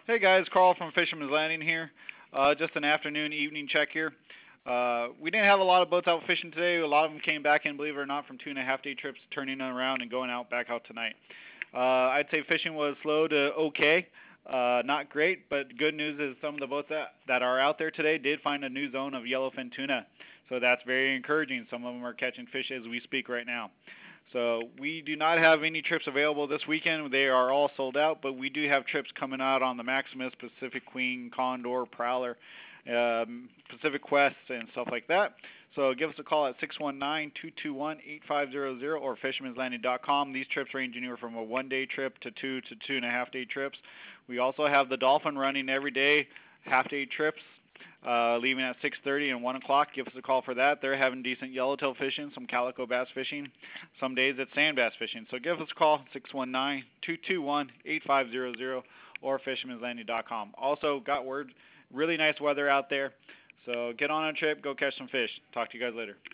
Hey guys, Carl from Fisherman's Landing here. Just an afternoon, evening check here. We didn't have a lot of boats out fishing today. A lot of them came back in, believe it or not, from 2.5 day trips, turning around and going out back out tonight. I'd say fishing was slow to okay, not great, but good news is some of the boats that are out there today did find a new zone of yellowfin tuna. So that's very encouraging. Some of them are catching fish as we speak right now. So we do not have any trips available this weekend. They are all sold out, but we do have trips coming out on the Maximus, Pacific Queen, Condor, Prowler, Pacific Quest, and stuff like that. So give us a call at 619-221-8500 or fishermanslanding.com. These trips range anywhere from a 1 day trip to 2 to 2.5 day trips. We also have the Dolphin running every day, half-day trips, leaving at 6:30 and 1 o'clock. Give us a call for that. They're having decent yellowtail fishing, some calico bass fishing, some days it's sand bass fishing. So give us a call, 619-221-8500 or fishermanslanding.com. Also got word, really nice weather out there. So get on a trip, go catch some fish. Talk to you guys later.